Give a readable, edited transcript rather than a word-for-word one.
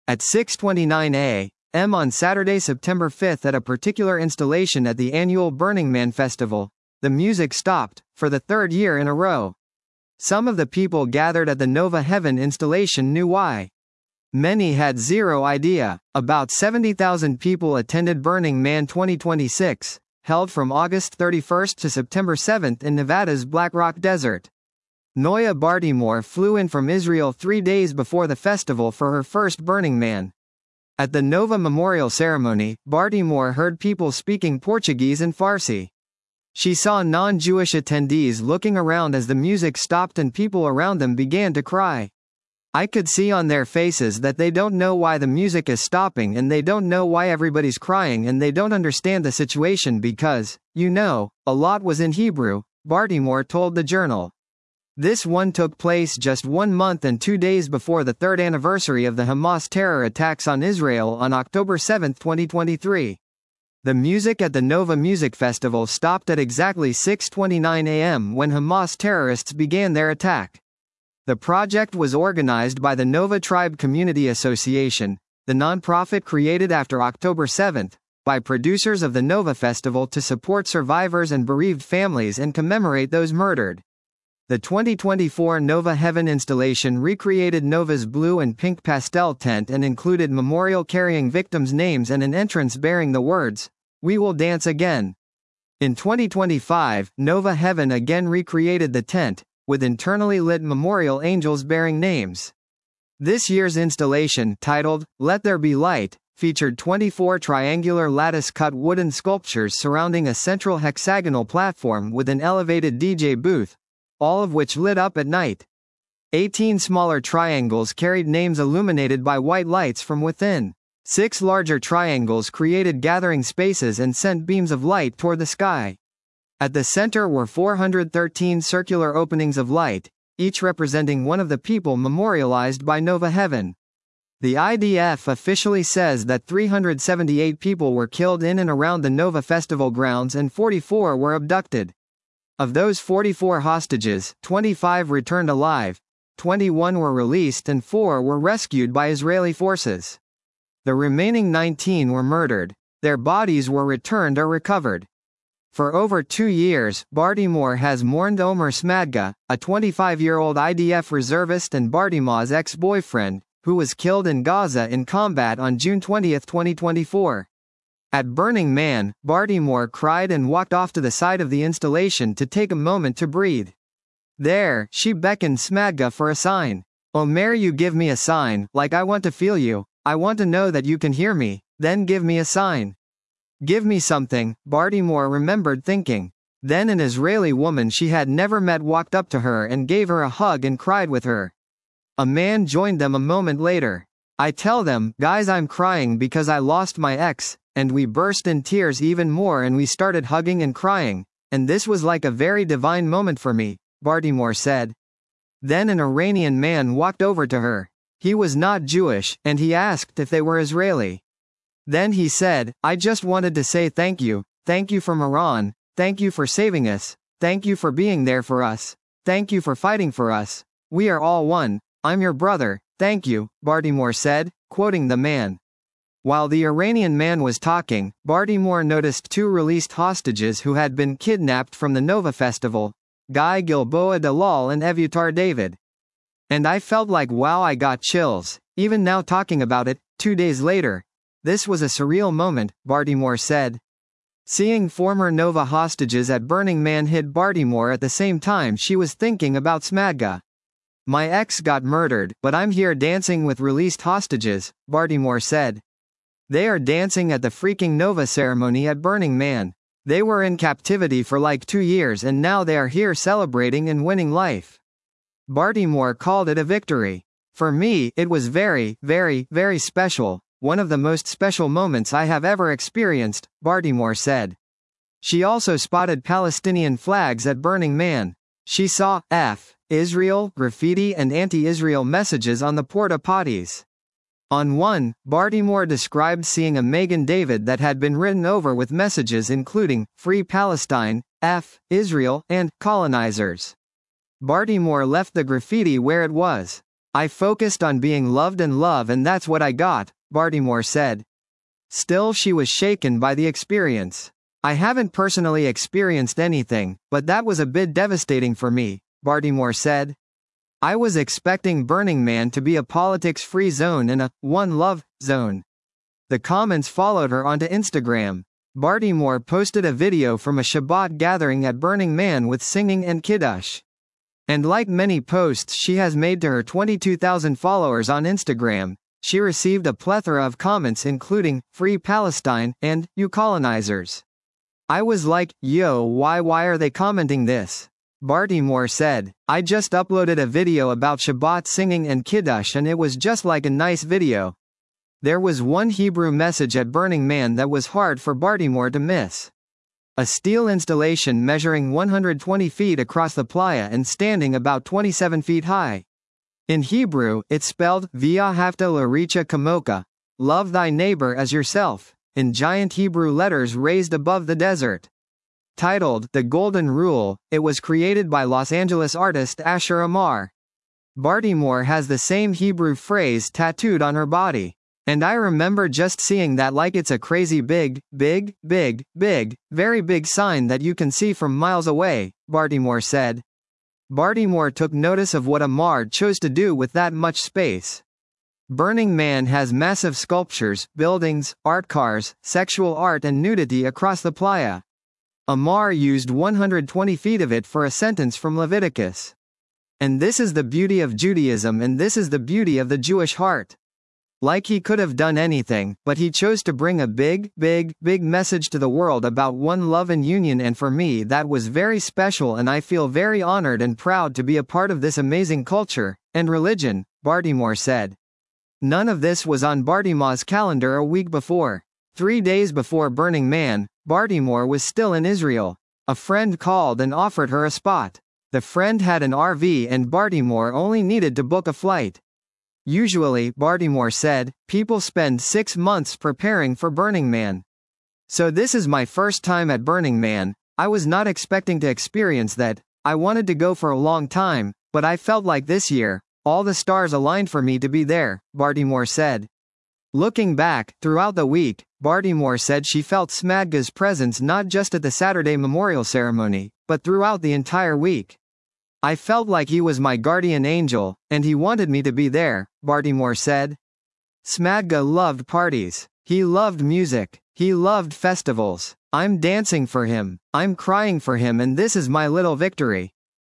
At 6:29 a.m. on Saturday, September 5th at a particular installation at the annual Burning Man Festival, the music stopped, for the third year in a row. Some of the people gathered at the Nova Heaven installation knew why. Many had zero idea. About 70,000 people attended Burning Man 2026, held from August 31st to September 7th in Nevada's Black Rock Desert. Noya Bartymore flew in from Israel 3 days before the festival for her first Burning Man. At the Nova Memorial Ceremony, Bartymore heard people speaking Portuguese and Farsi. She saw non-Jewish attendees looking around as the music stopped and people around them began to cry. I could see on their faces that they don't know why the music is stopping and they don't know why everybody's crying and they don't understand the situation because, a lot was in Hebrew, Bartymore told the Journal. This one took place just 1 month and 2 days before the third anniversary of the Hamas terror attacks on Israel on October 7, 2023. The music at the Nova Music Festival stopped at exactly 6:29 a.m. when Hamas terrorists began their attack. The project was organized by the Nova Tribe Community Association, the nonprofit created after October 7, by producers of the Nova Festival to support survivors and bereaved families and commemorate those murdered. The 2024 Nova Heaven installation recreated Nova's blue and pink pastel tent and included memorial carrying victims' names and an entrance bearing the words, "We will dance again." In 2025, Nova Heaven again recreated the tent, with internally lit memorial angels bearing names. This year's installation, titled, "Let There Be Light," featured 24 triangular lattice-cut wooden sculptures surrounding a central hexagonal platform with an elevated DJ booth, all of which lit up at night. 18 smaller triangles carried names illuminated by white lights from within. 6 larger triangles created gathering spaces and sent beams of light toward the sky. At the center were 413 circular openings of light, each representing one of the people memorialized by Nova Heaven. The IDF officially says that 378 people were killed in and around the Nova Festival grounds and 44 were abducted. Of those 44 hostages, 25 returned alive, 21 were released and 4 were rescued by Israeli forces. The remaining 19 were murdered. Their bodies were returned or recovered. For over 2 years, Bartymore has mourned Omer Smadga, a 25-year-old IDF reservist and Bartymore's ex-boyfriend, who was killed in Gaza in combat on June 20, 2024. At Burning Man, Bartymore cried and walked off to the side of the installation to take a moment to breathe. There, she beckoned Smadga for a sign. "Omer, you give me a sign, like I want to feel you, I want to know that you can hear me, then give me a sign. Give me something," Bartymore remembered thinking. Then an Israeli woman she had never met walked up to her and gave her a hug and cried with her. A man joined them a moment later. "I tell them, guys, I'm crying because I lost my ex, and we burst in tears even more and we started hugging and crying, and this was like a very divine moment for me," Bartymore said. Then an Iranian man walked over to her. He was not Jewish, and he asked if they were Israeli. Then he said, "I just wanted to say thank you from Iran, thank you for saving us, thank you for being there for us, thank you for fighting for us, we are all one, I'm your brother, thank you," Bartymore said, quoting the man. While the Iranian man was talking, Bartymore noticed 2 released hostages who had been kidnapped from the Nova Festival, Guy Gilboa Dalal and Evutar David. "And I felt like wow, I got chills, even now talking about it, 2 days later. This was a surreal moment," Bartymore said. Seeing former Nova hostages at Burning Man hit Bartymore at the same time she was thinking about Smadga. "My ex got murdered, but I'm here dancing with released hostages," Bartymore said. "They are dancing at the freaking Nova ceremony at Burning Man. They were in captivity for like 2 years and now they are here celebrating and winning life." Bartymore called it a victory. "For me, it was very, very, very special. One of the most special moments I have ever experienced," Bartymore said. She also spotted Palestinian flags at Burning Man. She saw Israel graffiti and anti-Israel messages on the porta potties. On one, Bartymore described seeing a Magen David that had been written over with messages including, "Free Palestine," Israel, and "Colonizers." Bartymore left the graffiti where it was. I focused on being loved and love, and that's what I got, Bartymore said. Still, she was shaken by the experience. I haven't personally experienced anything, but that was a bit devastating for me, Bartymore said. I was expecting Burning Man to be a politics-free zone and a one love zone. The comments followed her onto Instagram. Bartymore posted a video from a Shabbat gathering at Burning Man with singing and kiddush. And like many posts she has made to her 22,000 followers on Instagram, she received a plethora of comments including, "Free Palestine," and, "You colonizers." I was like, yo, why are they commenting this? Bartymore said, I just uploaded a video about Shabbat singing and kiddush and it was just like a nice video. There was one Hebrew message at Burning Man that was hard for Bartymore to miss. A steel installation measuring 120 feet across the playa and standing about 27 feet high. In Hebrew, it's spelled, V'ahavta l'recha kamoka, love thy neighbor as yourself, in giant Hebrew letters raised above the desert. Titled, The Golden Rule, it was created by Los Angeles artist Asher Amar. Bartymore has the same Hebrew phrase tattooed on her body. And I remember just seeing that like it's a crazy big, very big sign that you can see from miles away, Bartymore said. Bartymore took notice of what Amar chose to do with that much space. Burning Man has massive sculptures, buildings, art cars, sexual art and nudity across the playa. Amar used 120 feet of it for a sentence from Leviticus. And this is the beauty of Judaism and this is the beauty of the Jewish heart. Like he could have done anything, but he chose to bring a big message to the world about one love and union, and for me that was very special and I feel very honored and proud to be a part of this amazing culture and religion, Bartymore said. None of this was on Bartymore's calendar a week before. 3 days before Burning Man, Bartymore was still in Israel. A friend called and offered her a spot. The friend had an RV and Bartymore only needed to book a flight. Usually, Bartymore said, people spend 6 months preparing for Burning Man. So this is my first time at Burning Man. I was not expecting to experience that. I wanted to go for a long time, but I felt like this year, all the stars aligned for me to be there, Bartymore said. Looking back, throughout the week, Bartymore said she felt Smadga's presence not just at the Saturday memorial ceremony, but throughout the entire week. I felt like he was my guardian angel, and he wanted me to be there, Bartymore said. Smadga loved parties. He loved music. He loved festivals. I'm dancing for him. I'm crying for him, and this is my little victory.